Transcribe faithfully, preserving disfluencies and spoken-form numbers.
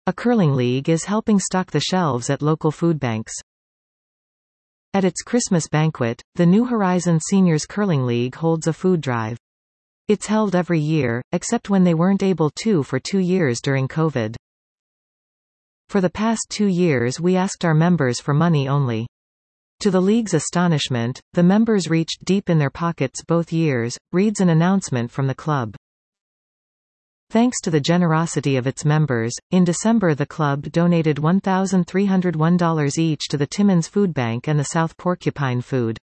A curling league is helping stock the shelves at local food banks. At its Christmas banquet, the New Horizons Seniors Curling League holds a food drive. It's held every year, except when they weren't able to for two years during COVID. For the past two years we asked our members for money only. To the league's astonishment, the members reached deep in their pockets both years, reads an announcement from the club. Thanks to the generosity of its members, in December the club donated one thousand three hundred one dollars each to the Timmins Food Bank and the South Porcupine Food.